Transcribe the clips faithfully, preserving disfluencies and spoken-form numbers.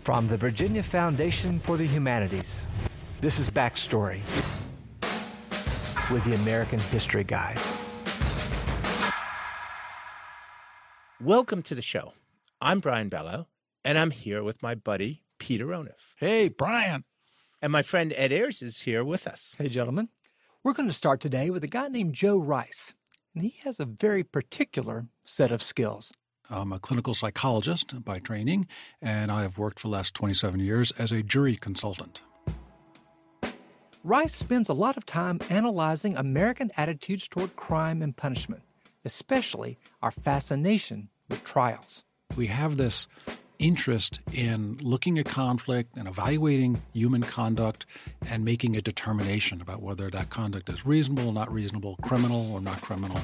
From the Virginia Foundation for the Humanities, this is Backstory with the American History Guys. Welcome to the show. I'm Brian Bello, and I'm here with my buddy, Peter Onuf. Hey, Brian. And my friend Ed Ayers is here with us. Hey, gentlemen. We're going to start today with a guy named Joe Rice, and he has a very particular set of skills. I'm a clinical psychologist by training, and I have worked for the last twenty-seven years as a jury consultant. Rice spends a lot of time analyzing American attitudes toward crime and punishment, especially our fascination with trials. We have this interest in looking at conflict and evaluating human conduct and making a determination about whether that conduct is reasonable or not reasonable, criminal or not criminal.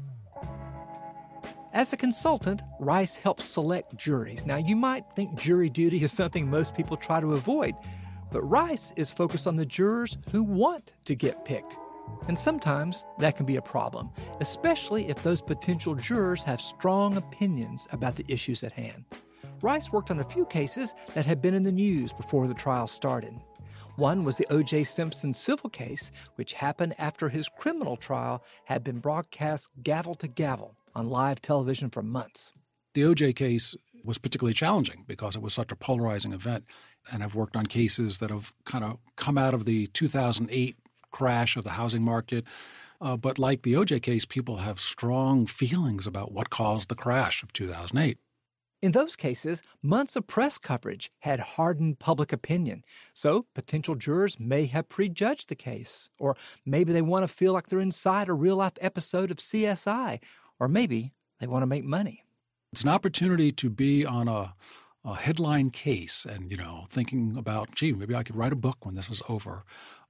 As a consultant, Rice helps select juries. Now, you might think jury duty is something most people try to avoid, but Rice is focused on the jurors who want to get picked. And sometimes that can be a problem, especially if those potential jurors have strong opinions about the issues at hand. Rice worked on a few cases that had been in the news before the trial started. One was the O J Simpson civil case, which happened after his criminal trial had been broadcast gavel to gavel on live television for months. The O J case was particularly challenging because it was such a polarizing event. And I've worked on cases that have kind of come out of the two thousand eight crash of the housing market. Uh, but like the O J case, people have strong feelings about what caused the crash of two thousand eight. In those cases, months of press coverage had hardened public opinion. So potential jurors may have prejudged the case, or maybe they want to feel like they're inside a real-life episode of C S I, or maybe they want to make money. It's an opportunity to be on a, a headline case and, you know, thinking about, gee, maybe I could write a book when this is over,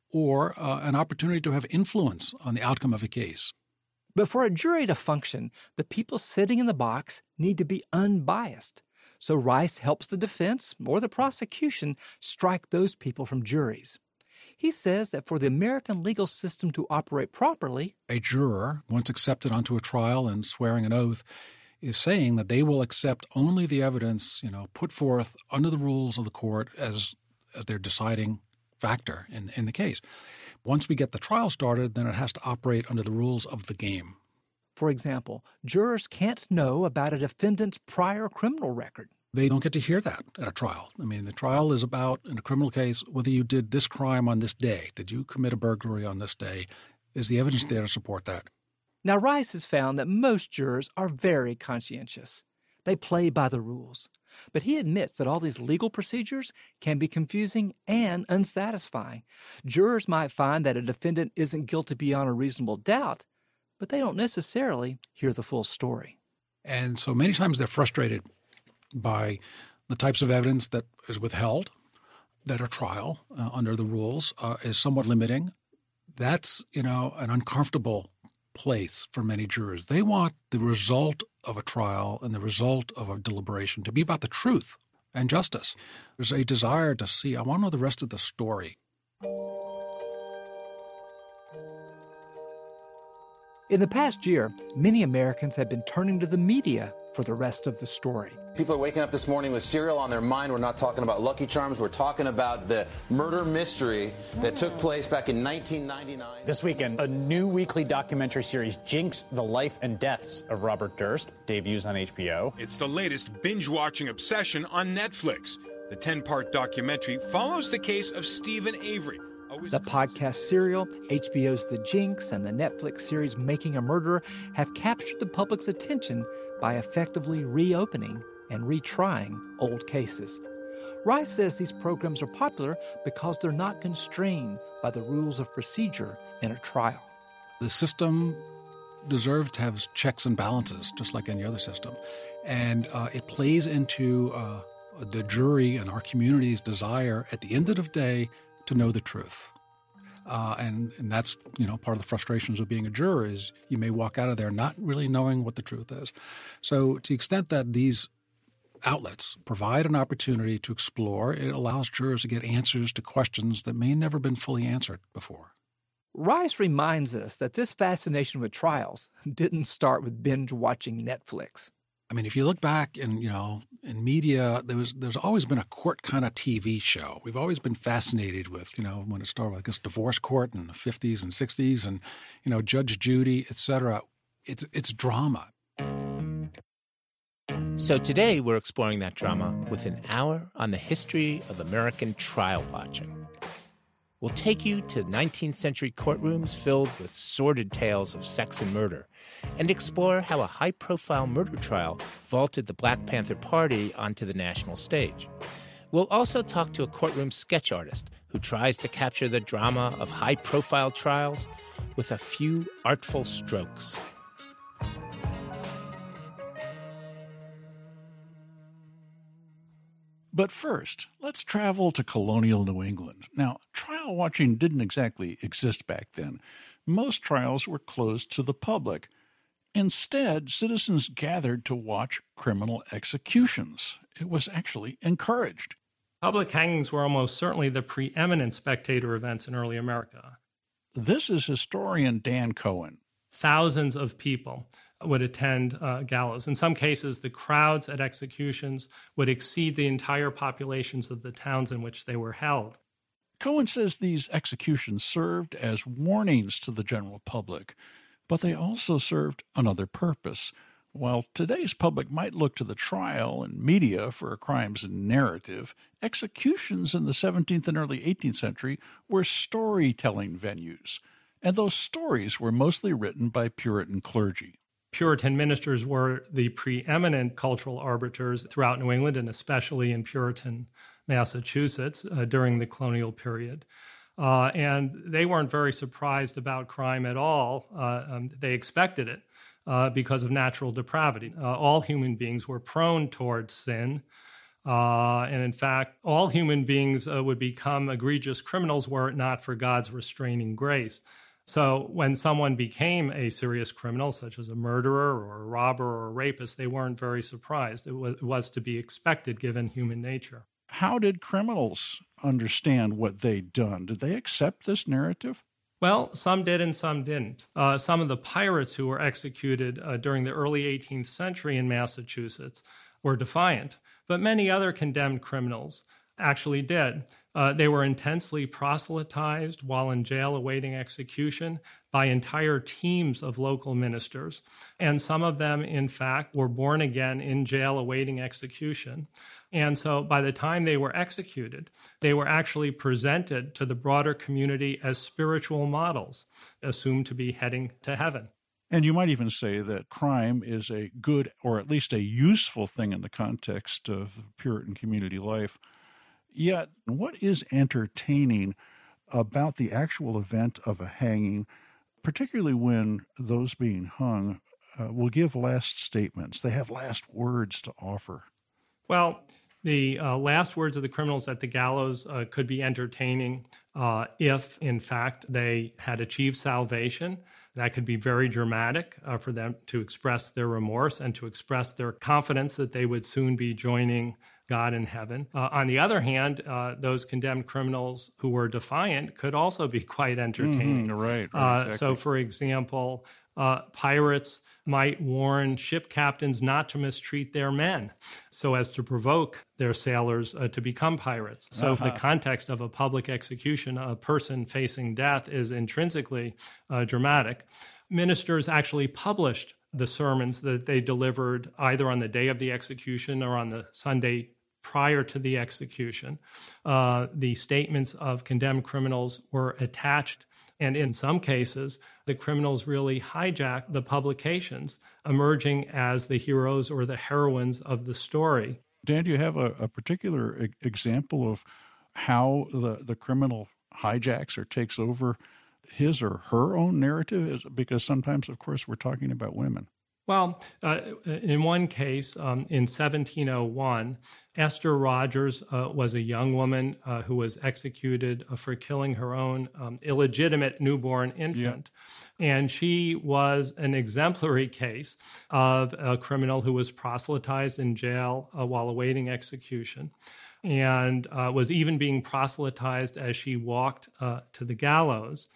or uh, an opportunity to have influence on the outcome of a case. But for a jury to function, the people sitting in the box need to be unbiased. So Rice helps the defense or the prosecution strike those people from juries. He says that for the American legal system to operate properly, a juror, once accepted onto a trial and swearing an oath, is saying that they will accept only the evidence, you know, put forth under the rules of the court as, as their deciding factor in, in the case. Once we get the trial started, then it has to operate under the rules of the game. For example, jurors can't know about a defendant's prior criminal record. They don't get to hear that at a trial. I mean, the trial is about, in a criminal case, whether you did this crime on this day. Did you commit a burglary on this day? Is the evidence there to support that? Now, Rice has found that most jurors are very conscientious. They play by the rules. But he admits that all these legal procedures can be confusing and unsatisfying. Jurors might find that a defendant isn't guilty beyond a reasonable doubt, but they don't necessarily hear the full story. And so many times they're frustrated by the types of evidence that is withheld, that a trial uh, under the rules uh, is somewhat limiting. That's, you know, an uncomfortable place for many jurors. They want the result of a trial and the result of a deliberation to be about the truth and justice. There's a desire to see, I want to know the rest of the story. In the past year, many Americans have been turning to the media for the rest of the story. People are waking up this morning with cereal on their mind. We're not talking about Lucky Charms. We're talking about the murder mystery that took place back in nineteen ninety-nine. This weekend, a new weekly documentary series, Jinx, The Life and Deaths of Robert Durst, debuts on H B O. It's the latest binge-watching obsession on Netflix. The ten-part documentary follows the case of Stephen Avery. The podcast serial, H B O's The Jinx, and the Netflix series Making a Murderer have captured the public's attention by effectively reopening and retrying old cases. Rice says these programs are popular because they're not constrained by the rules of procedure in a trial. The system deserves to have checks and balances, just like any other system. And uh, it plays into uh, the jury and our community's desire at the end of the day to know the truth. Uh, and, and that's, you know, part of the frustrations of being a juror is you may walk out of there not really knowing what the truth is. So to the extent that these outlets provide an opportunity to explore, it allows jurors to get answers to questions that may never been fully answered before. Rice reminds us that this fascination with trials didn't start with binge-watching Netflix. I mean, if you look back in, you know, in media, there was there's always been a court kind of T V show. We've always been fascinated with, you know, when it started with, I guess, divorce court in the fifties and sixties and, you know, Judge Judy, et cetera. It's, it's drama. So today we're exploring that drama with an hour on the history of American trial watching. We'll take you to nineteenth century courtrooms filled with sordid tales of sex and murder and explore how a high-profile murder trial vaulted the Black Panther Party onto the national stage. We'll also talk to a courtroom sketch artist who tries to capture the drama of high-profile trials with a few artful strokes. But first, let's travel to colonial New England. Now, trial watching didn't exactly exist back then. Most trials were closed to the public. Instead, citizens gathered to watch criminal executions. It was actually encouraged. Public hangings were almost certainly the preeminent spectator events in early America. This is historian Dan Cohen. Thousands of people would attend uh, gallows. In some cases, the crowds at executions would exceed the entire populations of the towns in which they were held. Cohen says these executions served as warnings to the general public, but they also served another purpose. While today's public might look to the trial and media for a crime's narrative, executions in the seventeenth and early eighteenth century were storytelling venues, and those stories were mostly written by Puritan clergy. Puritan ministers were the preeminent cultural arbiters throughout New England and especially in Puritan Massachusetts uh, during the colonial period. Uh, and they weren't very surprised about crime at all. Uh, um, they expected it uh, because of natural depravity. Uh, all human beings were prone towards sin. Uh, and in fact, all human beings uh, would become egregious criminals were it not for God's restraining grace. So when someone became a serious criminal, such as a murderer or a robber or a rapist, they weren't very surprised. It was, it was to be expected given human nature. How did criminals understand what they'd done? Did they accept this narrative? Well, some did and some didn't. Uh, some of the pirates who were executed uh, during the early eighteenth century in Massachusetts were defiant, but many other condemned criminals actually did. Uh, they were intensely proselytized while in jail awaiting execution by entire teams of local ministers. And some of them, in fact, were born again in jail awaiting execution. And so by the time they were executed, they were actually presented to the broader community as spiritual models, assumed to be heading to heaven. And you might even say that crime is a good or at least a useful thing in the context of Puritan community life. Yet, what is entertaining about the actual event of a hanging, particularly when those being hung uh, will give last statements? They have last words to offer. Well, the uh, last words of the criminals at the gallows uh, could be entertaining uh, if, in fact, they had achieved salvation. That could be very dramatic uh, for them to express their remorse and to express their confidence that they would soon be joining God in heaven. Uh, on the other hand, uh, those condemned criminals who were defiant could also be quite entertaining. Mm-hmm, right. right uh, exactly. So, for example, uh, pirates might warn ship captains not to mistreat their men so as to provoke their sailors uh, to become pirates. So uh-huh. the context of a public execution, a person facing death, is intrinsically uh, dramatic. Ministers actually published the sermons that they delivered either on the day of the execution or on the Sunday prior to the execution. Uh, the statements of condemned criminals were attached, and in some cases, the criminals really hijacked the publications, emerging as the heroes or the heroines of the story. Dan, do you have a, a particular e- example of how the, the criminal hijacks or takes over his or her own narrative? Because sometimes, of course, we're talking about women. Well, uh, in one case, um, in seventeen oh one, Esther Rogers uh, was a young woman uh, who was executed uh, for killing her own um, illegitimate newborn infant. Yeah. And she was an exemplary case of a criminal who was proselytized in jail uh, while awaiting execution, and uh, was even being proselytized as she walked uh, to the gallows.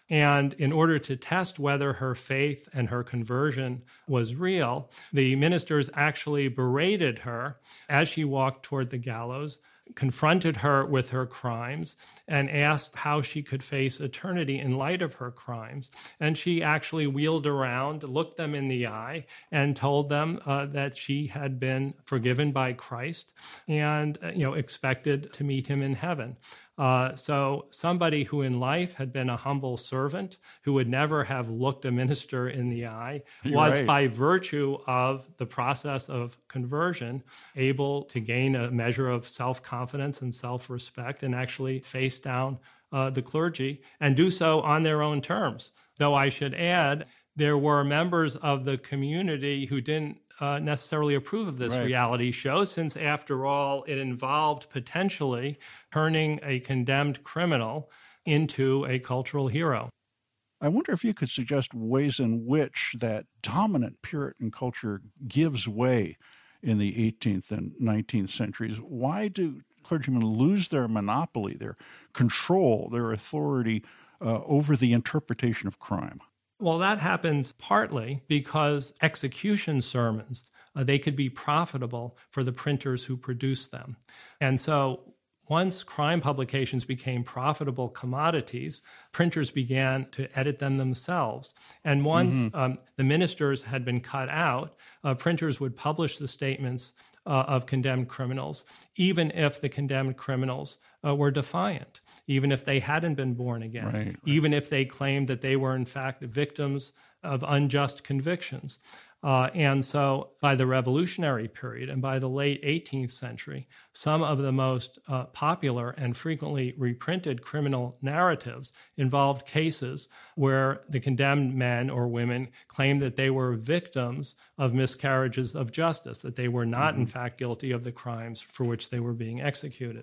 And in order to test whether her faith and her conversion was real, the ministers actually berated her as she walked toward the gallows, confronted her with her crimes, and asked how she could face eternity in light of her crimes. And she actually wheeled around, looked them in the eye, and told them uh, that she had been forgiven by Christ and uh, you know, expected to meet him in heaven. Uh, so somebody who in life had been a humble servant, who would never have looked a minister in the eye, You're was right. by virtue of the process of conversion able to gain a measure of self-confidence and self-respect and actually face down uh, the clergy and do so on their own terms. Though I should add, there were members of the community who didn't uh, necessarily approve of this Right. reality show, since after all, it involved potentially turning a condemned criminal into a cultural hero. I wonder if you could suggest ways in which that dominant Puritan culture gives way in the eighteenth and nineteenth centuries. Why do clergymen lose their monopoly, their control, their authority uh, over the interpretation of crime? Well, that happens partly because execution sermons, uh, they could be profitable for the printers who produce them. And so once crime publications became profitable commodities, printers began to edit them themselves. And once mm-hmm. um, the ministers had been cut out, uh, printers would publish the statements uh, of condemned criminals, even if the condemned criminals uh, were defiant, even if they hadn't been born again, right, right. even if they claimed that they were in fact victims of unjust convictions. Uh, and so by the Revolutionary period and by the late eighteenth century, some of the most uh, popular and frequently reprinted criminal narratives involved cases where the condemned men or women claimed that they were victims of miscarriages of justice, that they were not, mm-hmm. in fact, guilty of the crimes for which they were being executed.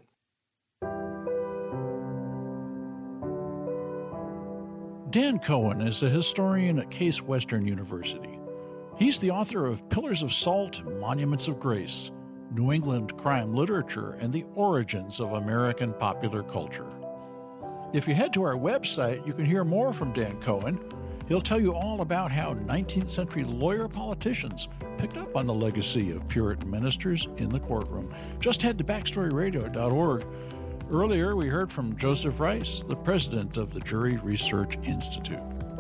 Dan Cohen is a historian at Case Western University. He's the author of Pillars of Salt, Monuments of Grace, New England Crime Literature, and the Origins of American Popular Culture. If you head to our website, you can hear more from Dan Cohen. He'll tell you all about how nineteenth century lawyer politicians picked up on the legacy of Puritan ministers in the courtroom. Just head to backstory radio dot org. Earlier, we heard from Joseph Rice, the president of the Jury Research Institute.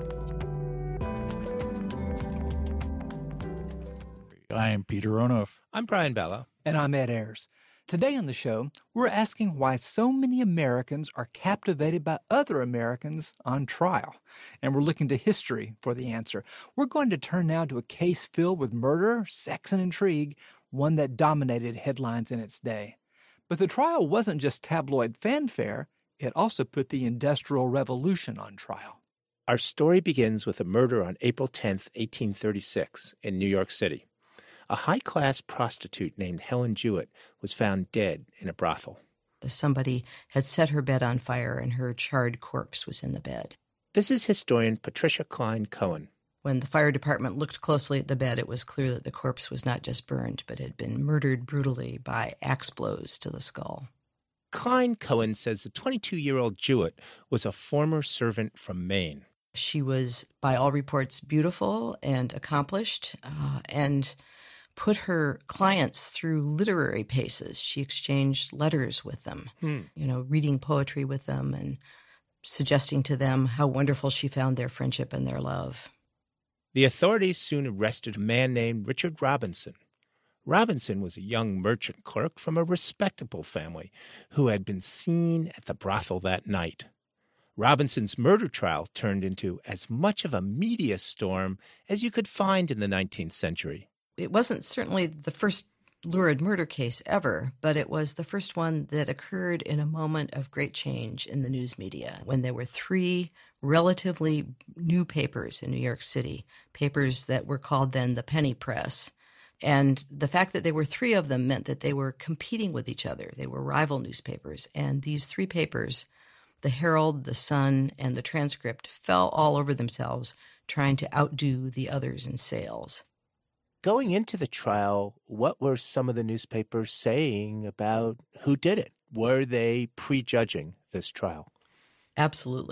I am Peter Onoff. I'm Brian Bella. And I'm Ed Ayers. Today on the show, we're asking why so many Americans are captivated by other Americans on trial. And we're looking to history for the answer. We're going to turn now to a case filled with murder, sex, and intrigue, one that dominated headlines in its day. But the trial wasn't just tabloid fanfare. It also put the Industrial Revolution on trial. Our story begins with a murder on April tenth, eighteen thirty-six, in New York City. A high-class prostitute named Helen Jewett was found dead in a brothel. Somebody had set her bed on fire and her charred corpse was in the bed. This is historian Patricia Klein Cohen. When the fire department looked closely at the bed, it was clear that the corpse was not just burned, but had been murdered brutally by axe blows to the skull. Klein Cohen says the twenty-two-year-old Jewett was a former servant from Maine. She was, by all reports, beautiful and accomplished, uh, and put her clients through literary paces. She exchanged letters with them, hmm. you know, reading poetry with them and suggesting to them how wonderful she found their friendship and their love. The authorities soon arrested a man named Richard Robinson. Robinson was a young merchant clerk from a respectable family who had been seen at the brothel that night. Robinson's murder trial turned into as much of a media storm as you could find in the nineteenth century. It wasn't certainly the first lurid murder case ever, but it was the first one that occurred in a moment of great change in the news media, when there were three relatively new papers in New York City, papers that were called then the penny press. And the fact that there were three of them meant that they were competing with each other. They were rival newspapers. And these three papers, the Herald, the Sun, and the Transcript, fell all over themselves trying to outdo the others in sales. Going into the trial, what were some of the newspapers saying about who did it? Were they prejudging this trial? Absolutely.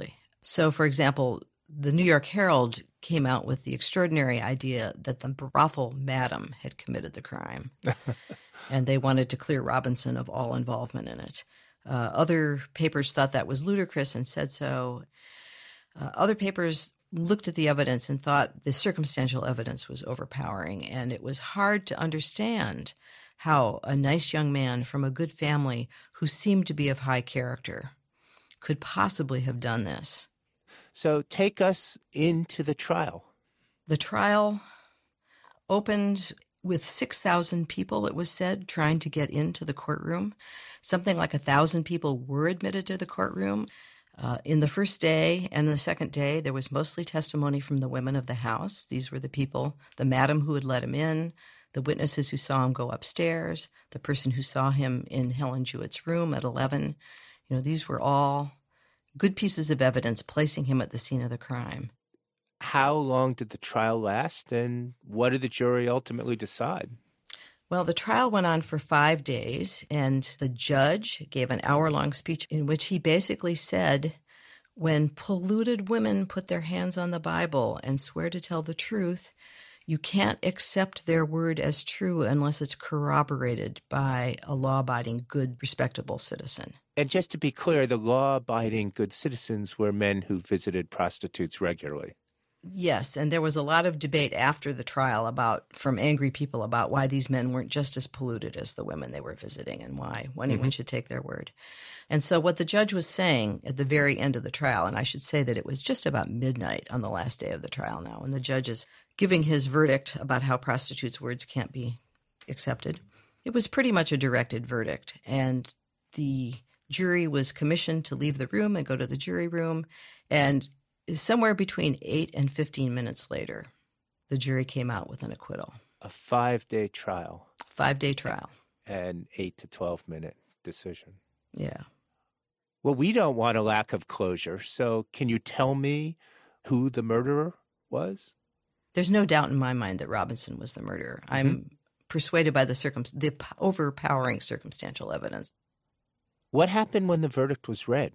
So, for example, the New York Herald came out with the extraordinary idea that the brothel madam had committed the crime, and they wanted to clear Robinson of all involvement in it. Uh, other papers thought that was ludicrous and said so. Uh, other papers looked at the evidence and thought the circumstantial evidence was overpowering, and it was hard to understand how a nice young man from a good family who seemed to be of high character could possibly have done this. So take us into the trial. The trial opened with six thousand people, it was said, trying to get into the courtroom. Something like one thousand people were admitted to the courtroom. Uh, in the first day and the second day, there was mostly testimony from the women of the house. These were the people, the madam who had let him in, the witnesses who saw him go upstairs, the person who saw him in Helen Jewett's room at eleven. You know, these were all good pieces of evidence placing him at the scene of the crime. How long did the trial last, and what did the jury ultimately decide? Well, the trial went on for five days, and the judge gave an hour-long speech in which he basically said, when polluted women put their hands on the Bible and swear to tell the truth, you can't accept their word as true unless it's corroborated by a law-abiding, good, respectable citizen. And just to be clear, the law-abiding good citizens were men who visited prostitutes regularly. Yes, and there was a lot of debate after the trial about from angry people about why these men weren't just as polluted as the women they were visiting and why anyone mm-hmm. should take their word. And so what the judge was saying at the very end of the trial, and I should say that it was just about midnight on the last day of the trial now, and the judge is giving his verdict about how prostitutes' words can't be accepted. It was pretty much a directed verdict, and the jury was commissioned to leave the room and go to the jury room, and somewhere between eight and fifteen minutes later, the jury came out with an acquittal. A five-day trial. Five-day trial. And eight to twelve-minute decision. Yeah. Well, we don't want a lack of closure, so can you tell me who the murderer was? There's no doubt in my mind that Robinson was the murderer. Mm-hmm. I'm persuaded by the, circum- the overpowering circumstantial evidence. What happened when the verdict was read?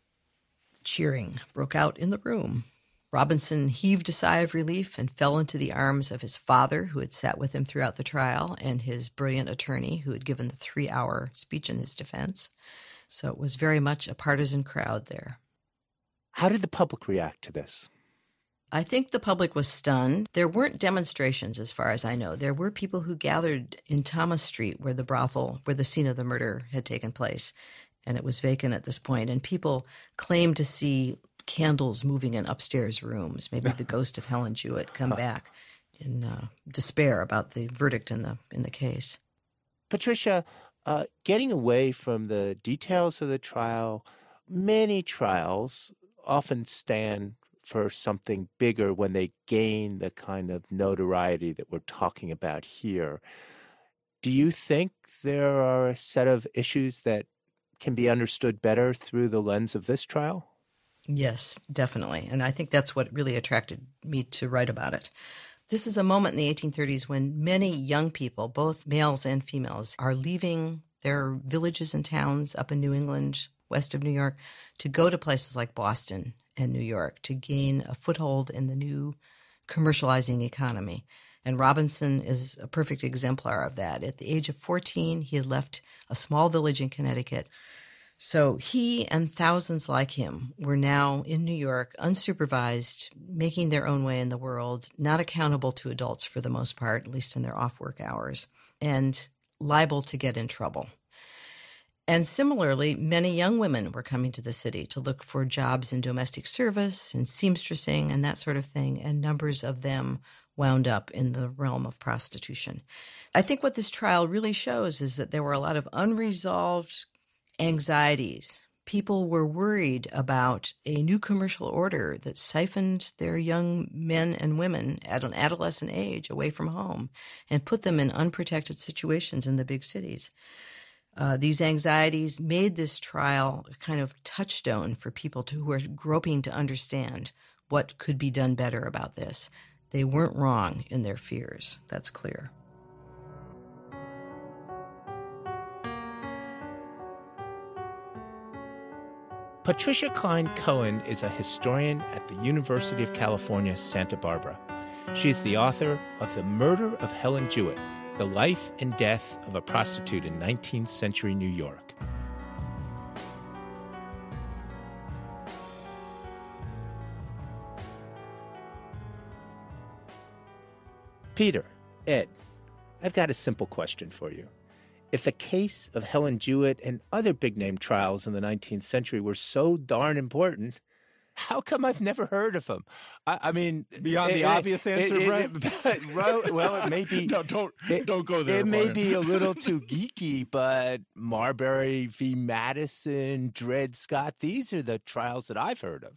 Cheering broke out in the room. Robinson heaved a sigh of relief and fell into the arms of his father, who had sat with him throughout the trial, and his brilliant attorney, who had given the three-hour speech in his defense. So it was very much a partisan crowd there. How did the public react to this? I think the public was stunned. There weren't demonstrations, as far as I know. There were people who gathered in Thomas Street, where the brothel, where the scene of the murder had taken place, and it was vacant at this point. And people claimed to see candles moving in upstairs rooms, maybe the ghost of Helen Jewett come back in uh, despair about the verdict in the in the case. Patricia, uh, getting away from the details of the trial, many trials often stand for something bigger when they gain the kind of notoriety that we're talking about here. Do you think there are a set of issues that can be understood better through the lens of this trial? Yes, definitely. And I think that's what really attracted me to write about it. This is a moment in the eighteen thirties when many young people, both males and females, are leaving their villages and towns up in New England, west of New York, to go to places like Boston and New York to gain a foothold in the new commercializing economy. And Robinson is a perfect exemplar of that. At the age of fourteen, he had left a small village in Connecticut. So he and thousands like him were now in New York, unsupervised, making their own way in the world, not accountable to adults for the most part, at least in their off-work hours, and liable to get in trouble. And similarly, many young women were coming to the city to look for jobs in domestic service and seamstressing and that sort of thing, and numbers of them wound up in the realm of prostitution. I think what this trial really shows is that there were a lot of unresolved anxieties. People were worried about a new commercial order that siphoned their young men and women at an adolescent age away from home and put them in unprotected situations in the big cities. Uh, these anxieties made this trial a kind of touchstone for people to, who are groping to understand what could be done better about this. They weren't wrong in their fears. That's clear. Patricia Klein Cohen is a historian at the University of California, Santa Barbara. She's the author of The Murder of Helen Jewett, The Life and Death of a Prostitute in nineteenth century New York. Peter, Ed, I've got a simple question for you. If the case of Helen Jewett and other big-name trials in the nineteenth century were so darn important, how come I've never heard of them? I, I mean, beyond it, the it, obvious answer, it, Brian. It, well, it may be. No, don't it, don't go there. It may Brian. be a little too geeky, but Marbury v. Madison, Dred Scott, these are the trials that I've heard of.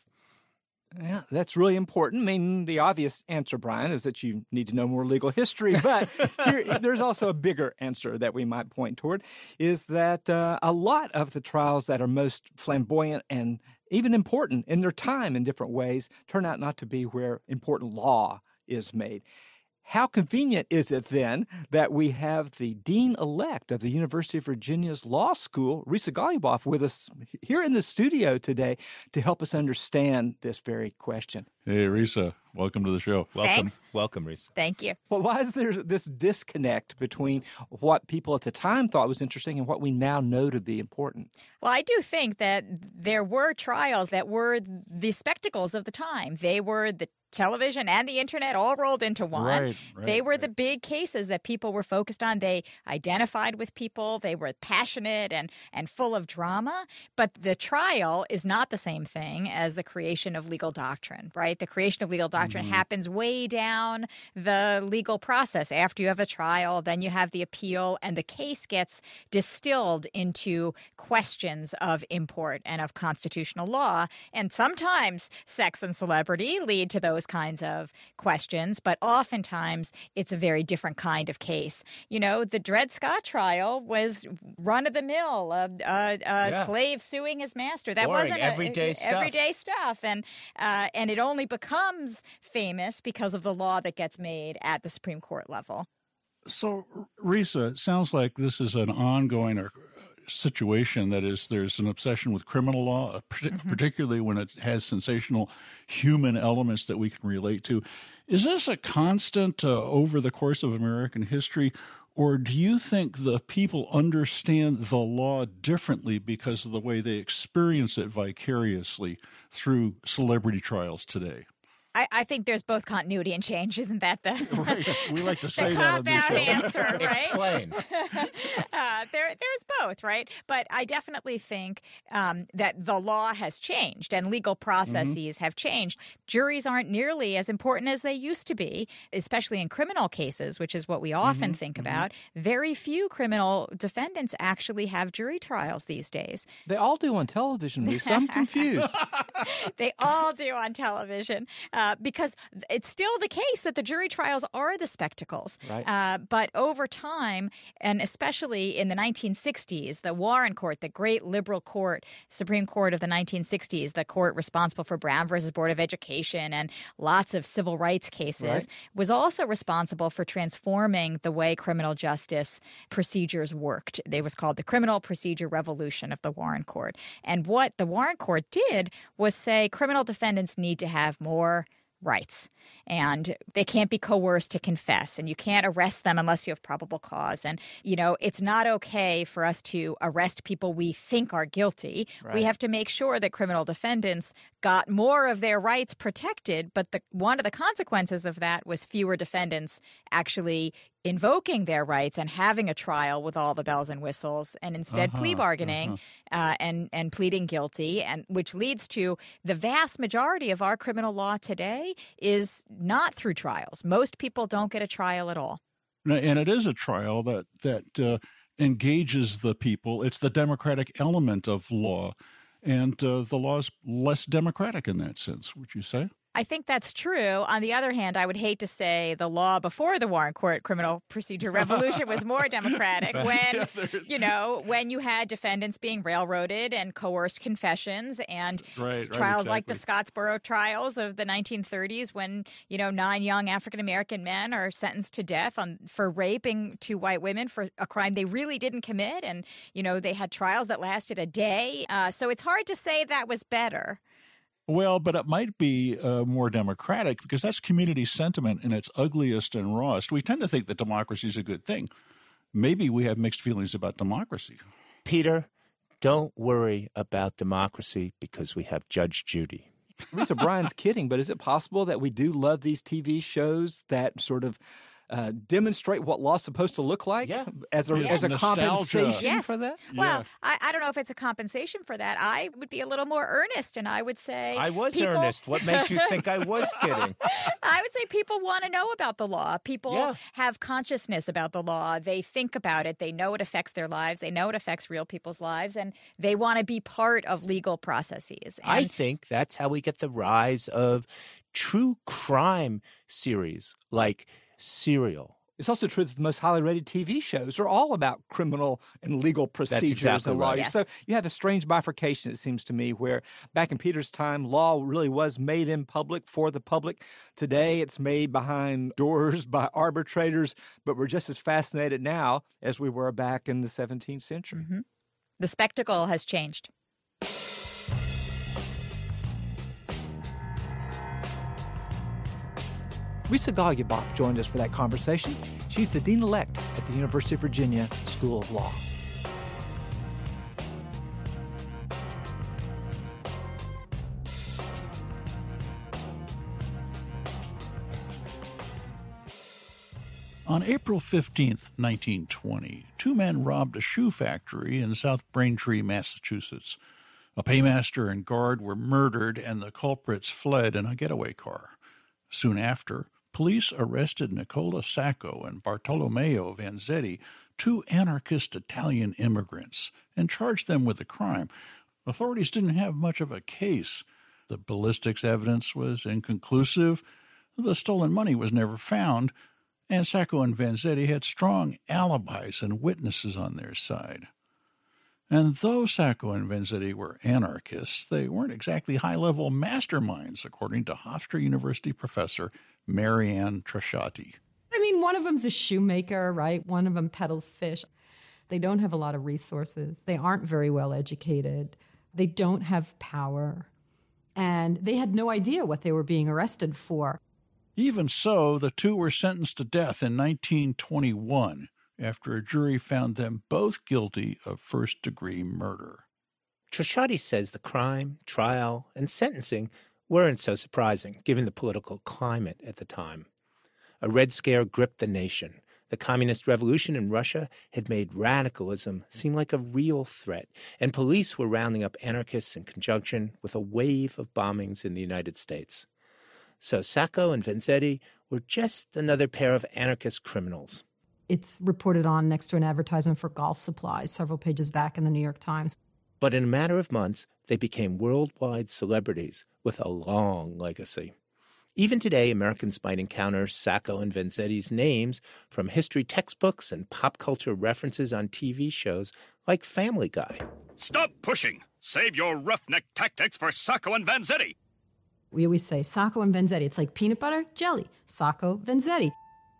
Yeah, that's really important. I mean, the obvious answer, Brian, is that you need to know more legal history. But here, there's also a bigger answer that we might point toward, is that uh, a lot of the trials that are most flamboyant and even important in their time in different ways turn out not to be where important law is made. How convenient is it then that we have the dean-elect of the University of Virginia's Law School, Risa Goluboff, with us here in the studio today to help us understand this very question. Hey, Risa, welcome to the show. Welcome, Thanks. welcome, Risa. Thank you. Well, why is there this disconnect between what people at the time thought was interesting and what we now know to be important? Well, I do think that there were trials that were the spectacles of the time. They were the television and the internet all rolled into one. Right, right, they were right. the big cases that people were focused on. They identified with people. They were passionate and, and full of drama. But the trial is not the same thing as the creation of legal doctrine, right? The creation of legal doctrine mm-hmm. happens way down the legal process. After you have a trial, then you have the appeal, and the case gets distilled into questions of import and of constitutional law. And sometimes sex and celebrity lead to those kinds of questions, but oftentimes it's a very different kind of case. You know, the Dred Scott trial was run-of-the-mill, a, a, a yeah. slave suing his master. That Boring, wasn't everyday a, stuff. Everyday stuff, and uh, and it only becomes famous because of the law that gets made at the Supreme Court level. So, Risa, it sounds like this is an ongoing or situation. That is, there's an obsession with criminal law, mm-hmm. particularly when it has sensational human elements that we can relate to. Is this a constant uh, over the course of American history, or do you think the people understand the law differently because of the way they experience it vicariously through celebrity trials today? I, I think there's both continuity and change. Isn't that the, right. We like to say the that on cop-out the show. answer, right? Explain. uh, there, there's both, right? But I definitely think um, that the law has changed and legal processes mm-hmm. have changed. Juries aren't nearly as important as they used to be, especially in criminal cases, which is what we often mm-hmm. think mm-hmm. about. Very few criminal defendants actually have jury trials these days. They all do on television, Lisa. I'm confused. They all do on television. Uh, because it's still the case that the jury trials are the spectacles. Right. Uh, but over time, and especially in the nineteen sixties, the Warren Court, the great liberal court, Supreme Court of the nineteen sixties, the court responsible for Brown versus Board of Education and lots of civil rights cases, right. was also responsible for transforming the way criminal justice procedures worked. It was called the Criminal Procedure Revolution of the Warren Court. And what the Warren Court did was say criminal defendants need to have more rights, and they can't be coerced to confess, and you can't arrest them unless you have probable cause. And, you know, it's not okay for us to arrest people we think are guilty. Right. We have to make sure that criminal defendants got more of their rights protected, but the one of the consequences of that was fewer defendants actually invoking their rights and having a trial with all the bells and whistles, and instead uh-huh, plea bargaining uh-huh. uh, and and pleading guilty, and which leads to the vast majority of our criminal law today is not through trials. Most people don't get a trial at all. And it is a trial that that uh, engages the people. It's the democratic element of law, and uh, the law is less democratic in that sense. Would you say? I think that's true. On the other hand, I would hate to say the law before the Warren Court criminal procedure revolution was more democratic when, yeah, you know, when you had defendants being railroaded and coerced confessions and right, right, trials exactly. like the Scottsboro trials of the nineteen thirties when, you know, nine young African-American men are sentenced to death on for raping two white women for a crime they really didn't commit. And, you know, they had trials that lasted a day. Uh, so it's hard to say that was better. Well, but it might be uh, more democratic because that's community sentiment in its ugliest and rawest. We tend to think that democracy is a good thing. Maybe we have mixed feelings about democracy. Peter, don't worry about democracy because we have Judge Judy. Lisa, Brian's kidding, but is it possible that we do love these T V shows that sort of Uh, demonstrate what law's supposed to look like yeah. as a, yes. as a compensation yes. for that? Well, yeah. I, I don't know if it's a compensation for that. I would be a little more earnest, and I would say I was people... earnest. What makes you think I was kidding? I would say people want to know about the law. People yeah. have consciousness about the law. They think about it. They know it affects their lives. They know it affects real people's lives, and they want to be part of legal processes. And I think that's how we get the rise of true crime series like Serial. It's also true that the most highly rated T V shows are all about criminal and legal procedures exactly and lawyers. right. Yes. So you have a strange bifurcation, it seems to me, where back in Peter's time, law really was made in public for the public. Today, it's made behind doors by arbitrators, but we're just as fascinated now as we were back in the seventeenth century. Mm-hmm. The spectacle has changed. Risa Galyabov joined us for that conversation. She's the Dean-elect at the University of Virginia School of Law. On April fifteenth, nineteen twenty, two men robbed a shoe factory in South Braintree, Massachusetts. A paymaster and guard were murdered, and the culprits fled in a getaway car. Soon after, police arrested Nicola Sacco and Bartolomeo Vanzetti, two anarchist Italian immigrants, and charged them with the crime. Authorities didn't have much of a case. The ballistics evidence was inconclusive. The stolen money was never found, and Sacco and Vanzetti had strong alibis and witnesses on their side. And though Sacco and Vanzetti were anarchists, they weren't exactly high-level masterminds, according to Hofstra University professor Marianne Tresciati. I mean, one of them's a shoemaker, right? One of them peddles fish. They don't have a lot of resources. They aren't very well educated. They don't have power. And they had no idea what they were being arrested for. Even so, the two were sentenced to death in nineteen twenty-one after a jury found them both guilty of first-degree murder. Tresciati says the crime, trial, and sentencing weren't so surprising, given the political climate at the time. A Red Scare gripped the nation. The communist revolution in Russia had made radicalism seem like a real threat, and police were rounding up anarchists in conjunction with a wave of bombings in the United States. So Sacco and Vanzetti were just another pair of anarchist criminals. It's reported on next to an advertisement for golf supplies several pages back in the New York Times. But in a matter of months, they became worldwide celebrities with a long legacy. Even today, Americans might encounter Sacco and Vanzetti's names from history textbooks and pop culture references on T V shows like Family Guy. Stop pushing! Save your roughneck tactics for Sacco and Vanzetti! We always say Sacco and Vanzetti. It's like peanut butter, jelly. Sacco, Vanzetti.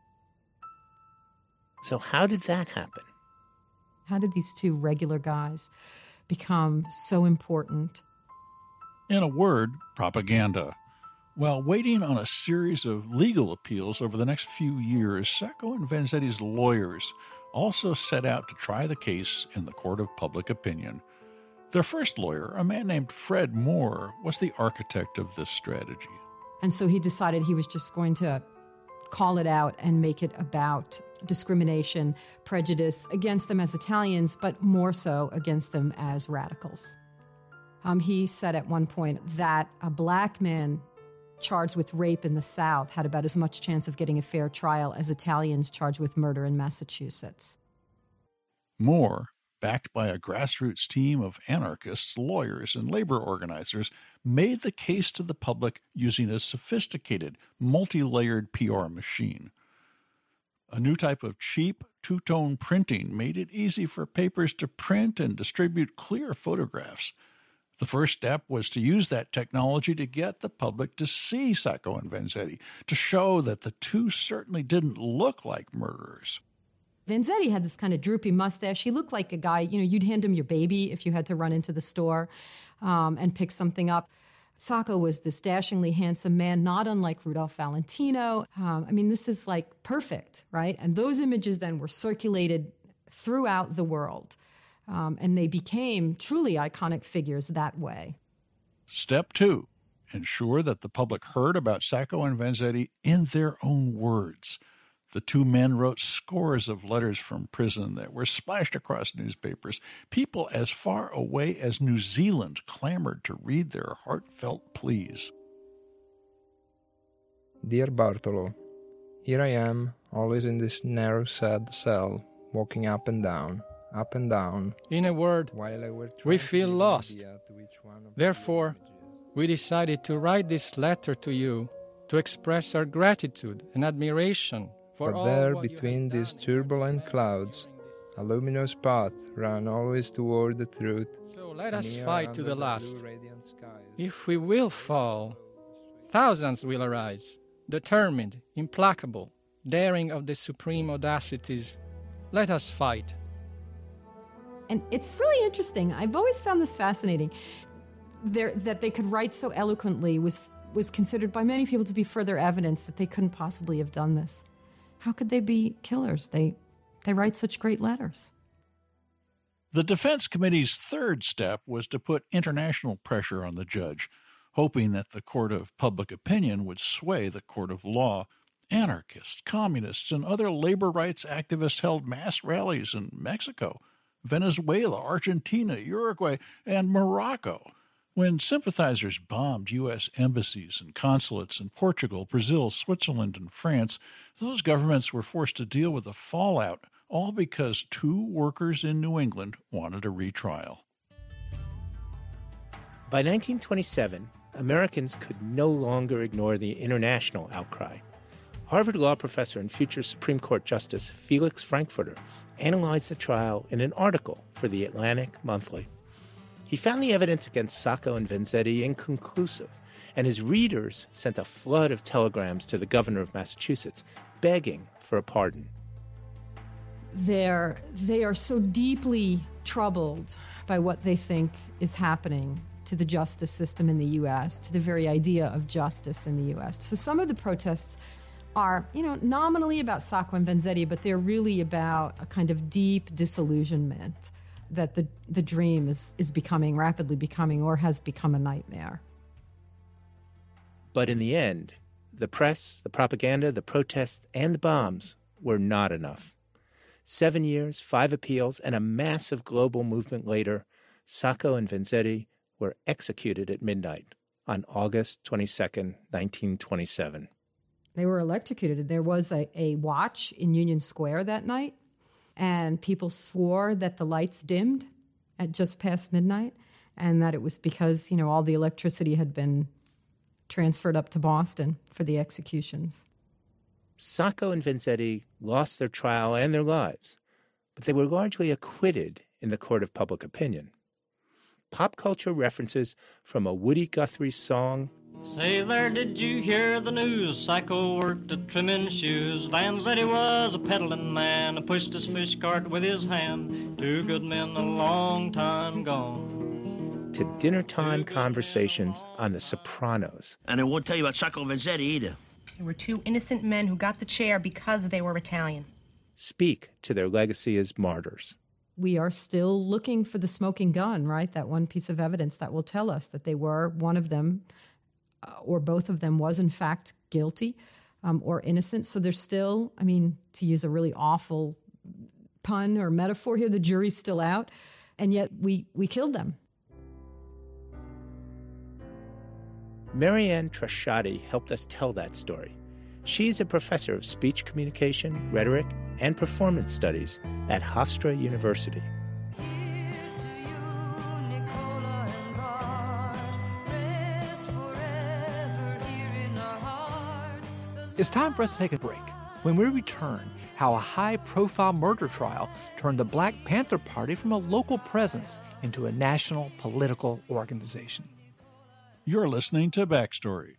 So how did that happen? How did these two regular guys become so important? In a word, propaganda. While waiting on a series of legal appeals over the next few years, Sacco and Vanzetti's lawyers also set out to try the case in the court of public opinion. Their first lawyer, a man named Fred Moore, was the architect of this strategy. And so he decided he was just going to call it out and make it about discrimination, prejudice against them as Italians, but more so against them as radicals. Um, he said at one point that a black man charged with rape in the South had about as much chance of getting a fair trial as Italians charged with murder in Massachusetts. Moore, backed by a grassroots team of anarchists, lawyers, and labor organizers, made the case to the public using a sophisticated, multi-layered P R machine. A new type of cheap, two-tone printing made it easy for papers to print and distribute clear photographs. The first step was to use that technology to get the public to see Sacco and Vanzetti, to show that the two certainly didn't look like murderers. Vanzetti had this kind of droopy mustache. He looked like a guy, you know, you'd hand him your baby if you had to run into the store um, and pick something up. Sacco was this dashingly handsome man, not unlike Rudolph Valentino. Um, I mean, this is like perfect, right? And those images then were circulated throughout the world. Um, and they became truly iconic figures that way. Step two, ensure that the public heard about Sacco and Vanzetti in their own words. The two men wrote scores of letters from prison that were splashed across newspapers. People as far away as New Zealand clamored to read their heartfelt pleas. Dear Bartolo, here I am, always in this narrow, sad cell, walking up and down. Up and down. In a word, we feel lost. Therefore, we decided to write this letter to you to express our gratitude and admiration for but all there, what between these turbulent clouds, a luminous path ran always toward the truth. So let us fight to the last. If we will fall, thousands will arise, determined, implacable, daring of the supreme audacities. Let us fight. And it's really interesting. I've always found this fascinating. There, that they could write so eloquently was was considered by many people to be further evidence that they couldn't possibly have done this. How could they be killers? They, they write such great letters. The defense committee's third step was to put international pressure on the judge, hoping that the court of public opinion would sway the court of law. Anarchists, communists, and other labor rights activists held mass rallies in Mexico, Venezuela, Argentina, Uruguay, and Morocco. When sympathizers bombed U S embassies and consulates in Portugal, Brazil, Switzerland, and France, those governments were forced to deal with the fallout, all because two workers in New England wanted a retrial. By nineteen twenty-seven, Americans could no longer ignore the international outcry. Harvard Law professor and future Supreme Court Justice Felix Frankfurter analyzed the trial in an article for the Atlantic Monthly. He found the evidence against Sacco and Vanzetti inconclusive, and his readers sent a flood of telegrams to the governor of Massachusetts begging for a pardon. They're, they are so deeply troubled by what they think is happening to the justice system in the U S, to the very idea of justice in the U S. So some of the protests are, you know, nominally about Sacco and Vanzetti, but they're really about a kind of deep disillusionment that the, the dream is, is becoming, rapidly becoming, or has become a nightmare. But in the end, the press, the propaganda, the protests, and the bombs were not enough. Seven years, five appeals, and a massive global movement later, Sacco and Vanzetti were executed at midnight on August twenty-second, nineteen twenty-seven. They were electrocuted. There was a, a watch in Union Square that night, and people swore that the lights dimmed at just past midnight, and that it was because, you know, all the electricity had been transferred up to Boston for the executions. Sacco and Vanzetti lost their trial and their lives, but they were largely acquitted in the court of public opinion. Pop culture references from a Woody Guthrie song, "Say there, did you hear the news? Sacco worked at trimming shoes. Vanzetti was a peddling man, pushed his fish cart with his hand. Two good men a long time gone." to dinner time conversations on The Sopranos. And I won't tell you about Sacco and Vanzetti either. There were two innocent men who got the chair because they were Italian. Speak to their legacy as martyrs. We are still looking for the smoking gun, right? That one piece of evidence that will tell us that they were, one of them, uh, or both of them was in fact guilty um, or innocent. So there's still, I mean, to use a really awful pun or metaphor here, the jury's still out, and yet we, we killed them. Marianne Trasciatti helped us tell that story. She's a professor of speech communication, rhetoric, and performance studies at Hofstra University. It's time for us to take a break. When we return, how a high-profile murder trial turned the Black Panther Party from a local presence into a national political organization. You're listening to Backstory.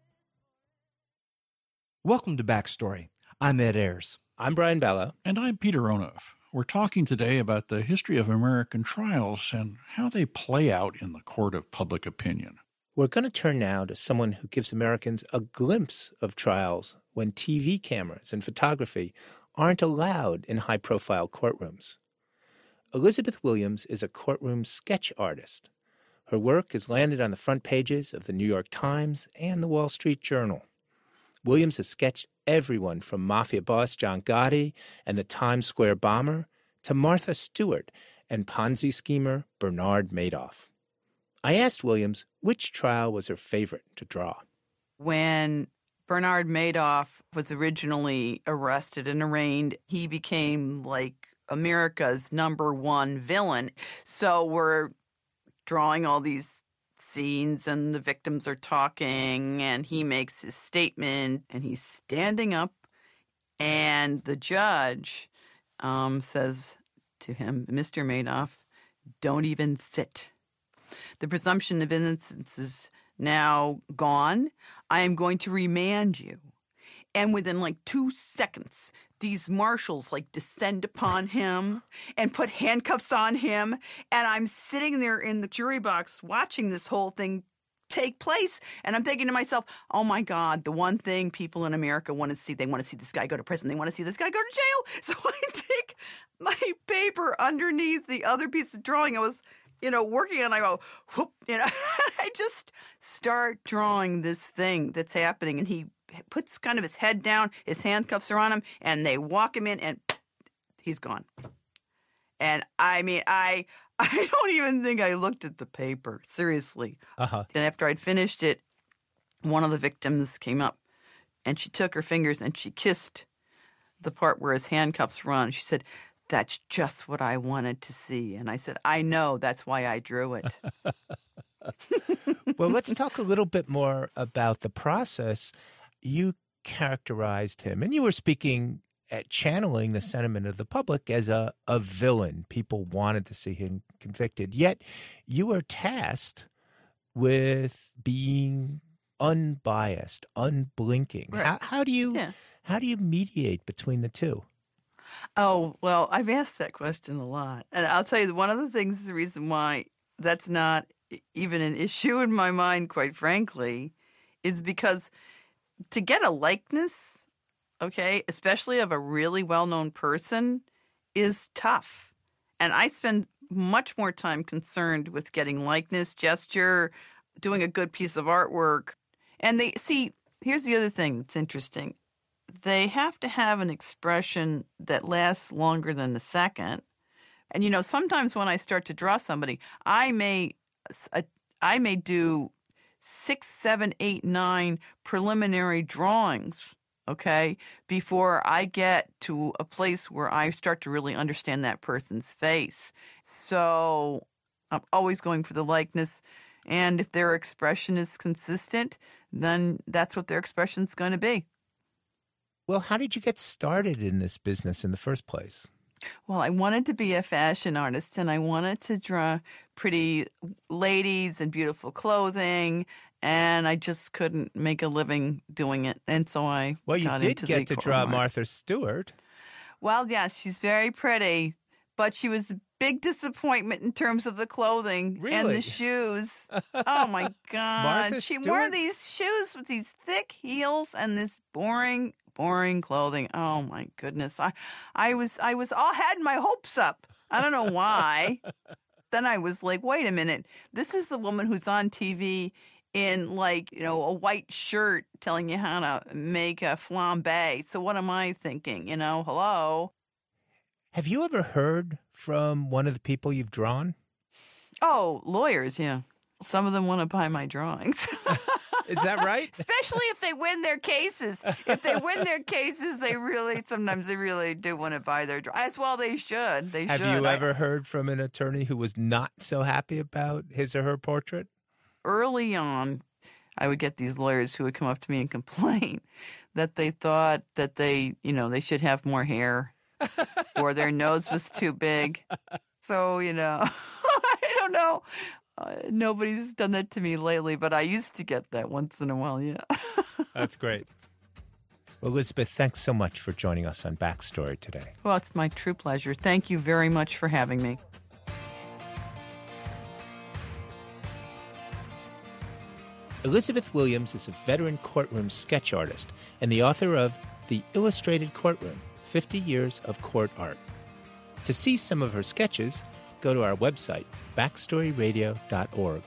Welcome to Backstory. I'm Ed Ayers. I'm Brian Bella. And I'm Peter Onuf. We're talking today about the history of American trials and how they play out in the court of public opinion. We're going to turn now to someone who gives Americans a glimpse of trials when T V cameras and photography aren't allowed in high-profile courtrooms. Elizabeth Williams is a courtroom sketch artist. Her work has landed on the front pages of the New York Times and the Wall Street Journal. Williams has sketched everyone from mafia boss John Gotti and the Times Square bomber to Martha Stewart and Ponzi schemer Bernard Madoff. I asked Williams which trial was her favorite to draw. When Bernard Madoff was originally arrested and arraigned, he became like America's number one villain. So we're drawing all these scenes and the victims are talking and he makes his statement and he's standing up and the judge um, says to him, Mister Madoff, don't even sit. The presumption of innocence is now gone. I am going to remand you. And within like two seconds, these marshals like descend upon him and put handcuffs on him. And I'm sitting there in the jury box watching this whole thing take place. And I'm thinking to myself, oh my God, the one thing people in America want to see, they want to see this guy go to prison. They want to see this guy go to jail. So I take my paper underneath the other piece of drawing I was you know, working on, I go, whoop, you know, I just start drawing this thing that's happening. And he puts kind of his head down, his handcuffs are on him, and they walk him in, and he's gone. And I mean, I I don't even think I looked at the paper, seriously. Uh-huh. And after I'd finished it, one of the victims came up, and she took her fingers and she kissed the part where his handcuffs were on. She said, that's just what I wanted to see. And I said, I know, that's why I drew it. Well, let's talk a little bit more about the process. You characterized him, and you were speaking at channeling the sentiment of the public as a, a villain. People wanted to see him convicted. Yet you were tasked with being unbiased, unblinking. Right. How, how do you Yeah. how do you mediate between the two? Oh, well, I've asked that question a lot. And I'll tell you, one of the things, the reason why that's not even an issue in my mind, quite frankly, is because to get a likeness, okay, especially of a really well-known person, is tough. And I spend much more time concerned with getting likeness, gesture, doing a good piece of artwork. And they see, here's the other thing that's interesting. They have to have an expression that lasts longer than a second. And, you know, sometimes when I start to draw somebody, I may, I may do six, seven, eight, nine preliminary drawings, okay, before I get to a place where I start to really understand that person's face. So I'm always going for the likeness. And if their expression is consistent, then that's what their expression's going to be. Well, how did you get started in this business in the first place? Well, I wanted to be a fashion artist, and I wanted to draw pretty ladies and beautiful clothing, and I just couldn't make a living doing it. And so I Well, you got did into get the to draw art. Martha Stewart. Well, yes, she's very pretty, but she was a big disappointment in terms of the clothing and Really? the shoes. Oh, my God. Martha she wore Stewart? these shoes with these thick heels and this boring boring clothing. Oh my goodness. I I was I was all had my hopes up. I don't know why. Then I was like, wait a minute. This is the woman who's on T V in like, you know, a white shirt telling you how to make a flambe. So what am I thinking? You know, hello. Have you ever heard from one of the people you've drawn? Oh, lawyers, yeah. Some of them want to buy my drawings. Is that right? Especially if they win their cases. If they win their cases, they really, sometimes they really do want to buy their drawings. As well they should. They Have should. you I- ever heard from an attorney who was not so happy about his or her portrait? Early on, I would get these lawyers who would come up to me and complain that they thought that they, you know, they should have more hair or their nose was too big. So, you know, I don't know. Uh, nobody's done that to me lately, but I used to get that once in a while, yeah. That's great. Well, Elizabeth, thanks so much for joining us on Backstory today. Well, it's my true pleasure. Thank you very much for having me. Elizabeth Williams is a veteran courtroom sketch artist and the author of The Illustrated Courtroom, fifty years of Court Art. To see some of her sketches, go to our website, backstory radio dot org.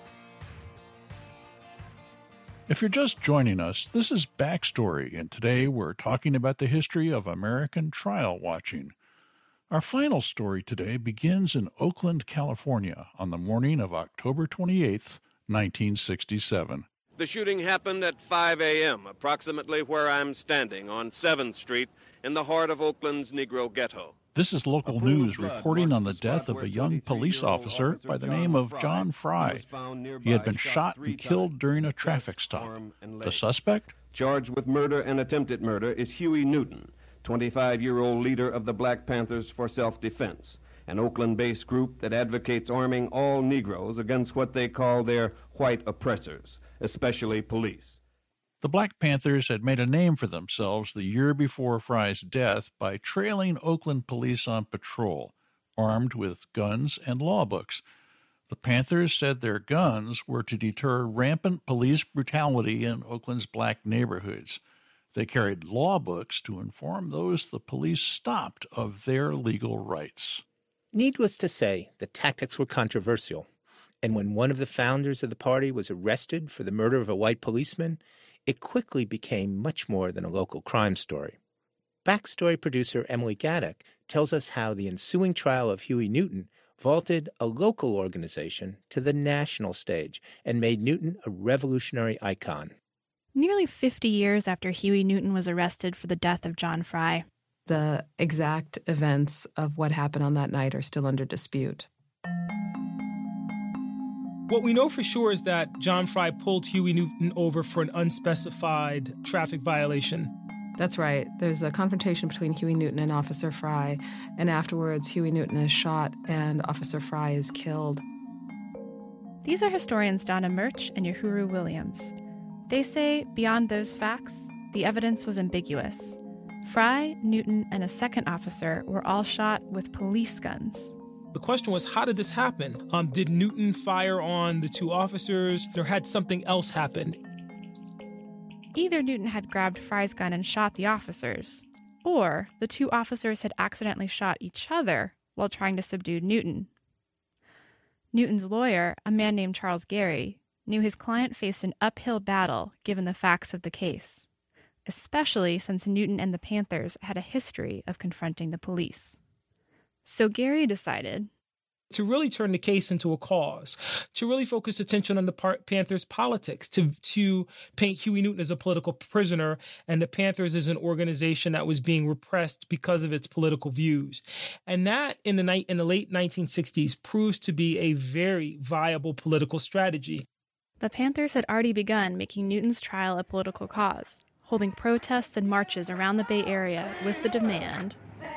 If you're just joining us, this is Backstory, and today we're talking about the history of American trial watching. Our final story today begins in Oakland, California, on the morning of October twenty-eighth, nineteen sixty-seven. The shooting happened at five a.m., approximately where I'm standing on seventh Street in the heart of Oakland's Negro Ghetto. This is local news reporting on the death of a young police officer by the name of John Fry. He had been shot and killed during a traffic stop. The suspect? Charged with murder and attempted murder is Huey Newton, twenty-five-year-old leader of the Black Panthers for Self-Defense, an Oakland-based group that advocates arming all Negroes against what they call their white oppressors, especially police. The Black Panthers had made a name for themselves the year before Fry's death by trailing Oakland police on patrol, armed with guns and law books. The Panthers said their guns were to deter rampant police brutality in Oakland's black neighborhoods. They carried law books to inform those the police stopped of their legal rights. Needless to say, the tactics were controversial, and when one of the founders of the party was arrested for the murder of a white policeman, it quickly became much more than a local crime story. Backstory producer Emily Gaddick tells us how the ensuing trial of Huey Newton vaulted a local organization to the national stage and made Newton a revolutionary icon. Nearly fifty years after Huey Newton was arrested for the death of John Fry, the exact events of what happened on that night are still under dispute. What we know for sure is that John Fry pulled Huey Newton over for an unspecified traffic violation. That's right. There's a confrontation between Huey Newton and Officer Fry, and afterwards Huey Newton is shot and Officer Fry is killed. These are historians Donna Murch and Uhuru Williams. They say, beyond those facts, the evidence was ambiguous. Fry, Newton, and a second officer were all shot with police guns. The question was, how did this happen? Um, did Newton fire on the two officers, or had something else happened? Either Newton had grabbed Fry's gun and shot the officers, or the two officers had accidentally shot each other while trying to subdue Newton. Newton's lawyer, a man named Charles Gary, knew his client faced an uphill battle given the facts of the case, especially since Newton and the Panthers had a history of confronting the police. So Gary decided to really turn the case into a cause, to really focus attention on the Panthers' politics, to, to paint Huey Newton as a political prisoner and the Panthers as an organization that was being repressed because of its political views. And that, in the, night, in the late nineteen sixties, proves to be a very viable political strategy. The Panthers had already begun making Newton's trial a political cause, holding protests and marches around the Bay Area with the demand,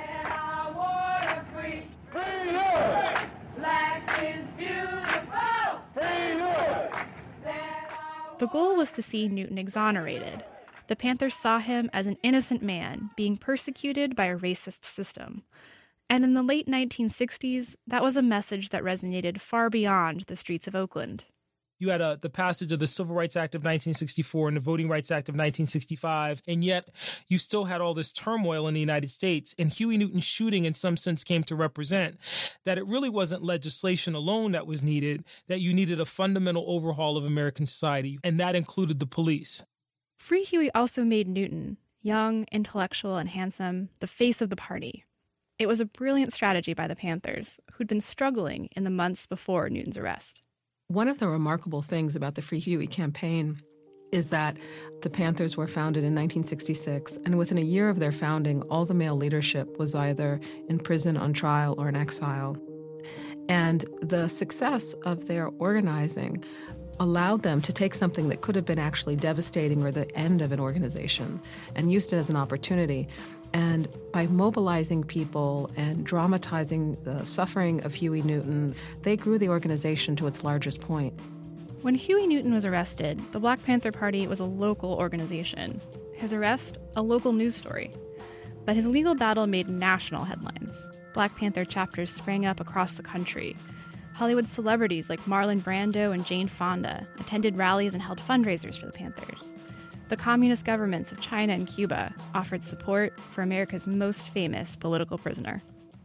the goal was to see Newton exonerated. The Panthers saw him as an innocent man being persecuted by a racist system. And in the late nineteen sixties, that was a message that resonated far beyond the streets of Oakland. You had uh, the passage of the Civil Rights Act of nineteen sixty-four and the Voting Rights Act of nineteen sixty-five, and yet you still had all this turmoil in the United States, and Huey Newton's shooting in some sense came to represent that it really wasn't legislation alone that was needed, that you needed a fundamental overhaul of American society, and that included the police. Free Huey also made Newton, young, intellectual, and handsome, the face of the party. It was a brilliant strategy by the Panthers, who'd been struggling in the months before Newton's arrest. One of the remarkable things about the Free Huey campaign is that the Panthers were founded in nineteen sixty-six, and within a year of their founding, all the male leadership was either in prison, on trial, or in exile. And the success of their organizing allowed them to take something that could have been actually devastating or the end of an organization and used it as an opportunity. And by mobilizing people and dramatizing the suffering of Huey Newton, they grew the organization to its largest point. When Huey Newton was arrested, the Black Panther Party was a local organization. His arrest, a local news story. But his legal battle made national headlines. Black Panther chapters sprang up across the country. Hollywood celebrities like Marlon Brando and Jane Fonda attended rallies and held fundraisers for the Panthers. The communist governments of China and Cuba offered support for America's most famous political prisoner.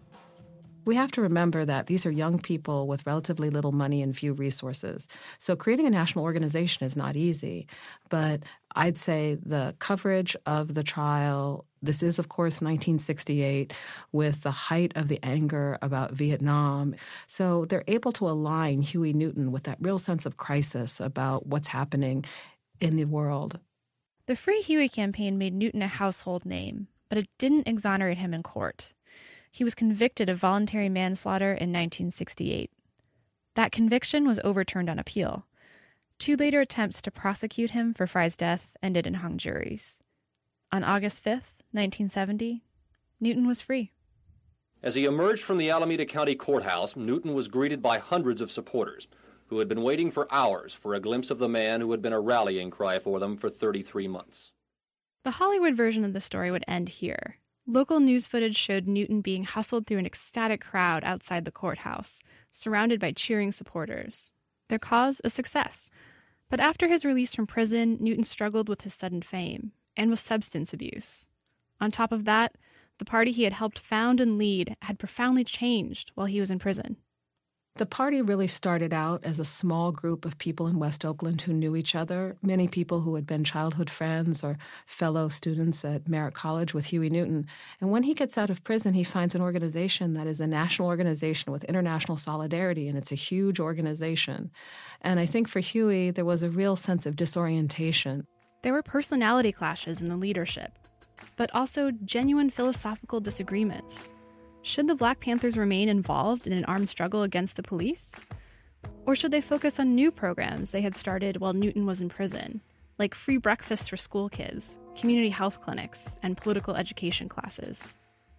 We have to remember that these are young people with relatively little money and few resources. So creating a national organization is not easy. But I'd say the coverage of the trial, this is, of course, nineteen sixty-eight, with the height of the anger about Vietnam. So they're able to align Huey Newton with that real sense of crisis about what's happening in the world. The Free Huey campaign made Newton a household name, but it didn't exonerate him in court. He was convicted of voluntary manslaughter in nineteen sixty-eight. That conviction was overturned on appeal. Two later attempts to prosecute him for Frye's death ended in hung juries. On August fifth, nineteen seventy, Newton was free. As he emerged from the Alameda County Courthouse, Newton was greeted by hundreds of supporters who had been waiting for hours for a glimpse of the man who had been a rallying cry for them for thirty-three months. The Hollywood version of the story would end here. Local news footage showed Newton being hustled through an ecstatic crowd outside the courthouse, surrounded by cheering supporters. Their cause a success. But after his release from prison, Newton struggled with his sudden fame and with substance abuse. On top of that, the party he had helped found and lead had profoundly changed while he was in prison. The party really started out as a small group of people in West Oakland who knew each other, many people who had been childhood friends or fellow students at Merritt College with Huey Newton. And when he gets out of prison, he finds an organization that is a national organization with international solidarity, and it's a huge organization. And I think for Huey, there was a real sense of disorientation. There were personality clashes in the leadership, but also genuine philosophical disagreements. Should the Black Panthers remain involved in an armed struggle against the police? Or should they focus on new programs they had started while Newton was in prison, like free breakfast for school kids, community health clinics, and political education classes?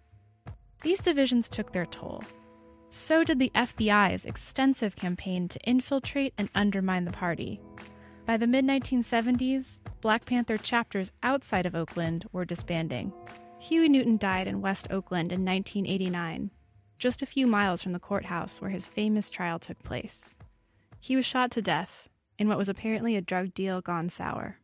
These divisions took their toll. So did the F B I's extensive campaign to infiltrate and undermine the party. By the mid nineteen seventies, Black Panther chapters outside of Oakland were disbanding. Huey Newton died in West Oakland in nineteen eighty-nine, just a few miles from the courthouse where his famous trial took place. He was shot to death in what was apparently a drug deal gone sour.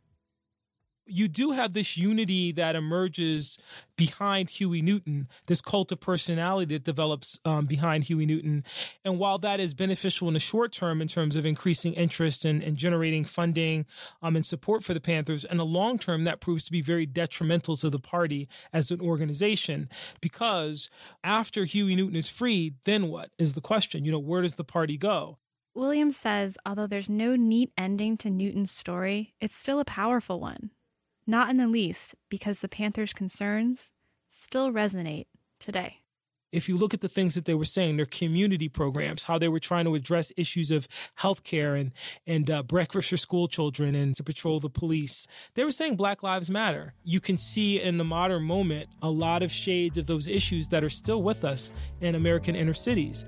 You do have this unity that emerges behind Huey Newton, this cult of personality that develops um, behind Huey Newton. And while that is beneficial in the short term in terms of increasing interest and, and generating funding um, and support for the Panthers, in the long term, that proves to be very detrimental to the party as an organization. Because after Huey Newton is freed, then what is the question? You know, where does the party go? Williams says, although there's no neat ending to Newton's story, it's still a powerful one. Not in the least, because the Panthers' concerns still resonate today. If you look at the things that they were saying, their community programs, how they were trying to address issues of healthcare and, and uh, breakfast for school children and to patrol the police, they were saying Black Lives Matter. You can see in the modern moment a lot of shades of those issues that are still with us in American inner cities.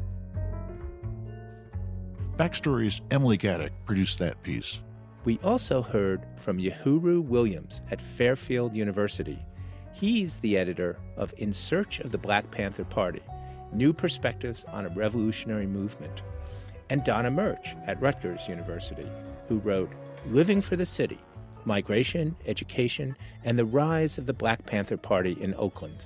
Backstory's Emily Gaddick produced that piece. We also heard from Yahuru Williams at Fairfield University. He's the editor of In Search of the Black Panther Party, New Perspectives on a Revolutionary Movement, and Donna Murch at Rutgers University, who wrote Living for the City, Migration, Education, and the Rise of the Black Panther Party in Oakland.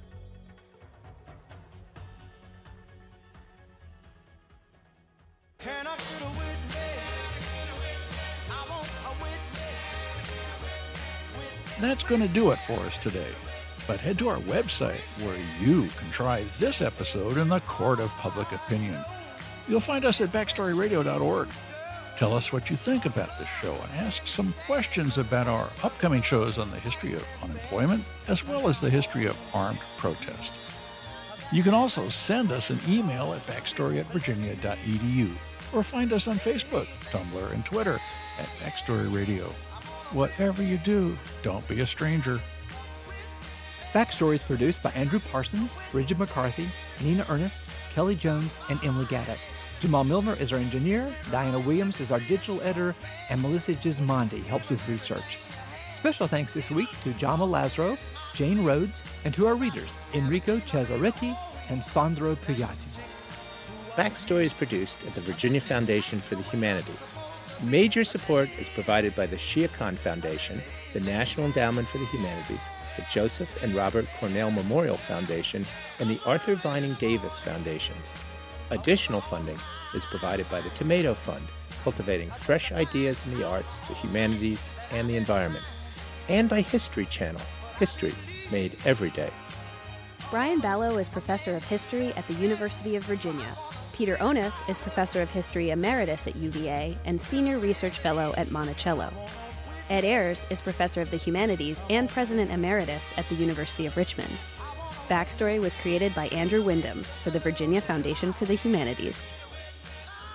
That's going to do it for us today. But head to our website where you can try this episode in the court of public opinion. You'll find us at backstory radio dot org. Tell us what you think about this show and ask some questions about our upcoming shows on the history of unemployment as well as the history of armed protest. You can also send us an email at backstory at virginia dot e d u. Or find us on Facebook, Tumblr, and Twitter at Backstory Radio. Whatever you do, don't be a stranger. Backstory is produced by Andrew Parsons, Bridget McCarthy, Nina Ernest, Kelly Jones, and Emily Gaddick. Jamal Milner is our engineer, Diana Williams is our digital editor, and Melissa Gismondi helps with research. Special thanks this week to Jama Lazaro, Jane Rhodes, and to our readers, Enrico Cesaretti and Sandro Puyati. Backstory is produced at the Virginia Foundation for the Humanities. Major support is provided by the Shia Khan Foundation, the National Endowment for the Humanities, the Joseph and Robert Cornell Memorial Foundation, and the Arthur Vining Davis Foundations. Additional funding is provided by the Tomato Fund, cultivating fresh ideas in the arts, the humanities, and the environment, and by History Channel, history made every day. Brian Ballow is professor of history at the University of Virginia. Peter Onuf is professor of history emeritus at U V A and senior research fellow at Monticello. Ed Ayers is professor of the humanities and president emeritus at the University of Richmond. Backstory was created by Andrew Wyndham for the Virginia Foundation for the Humanities.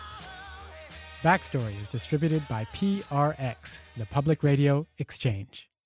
Backstory is distributed by P R X, the Public Radio Exchange.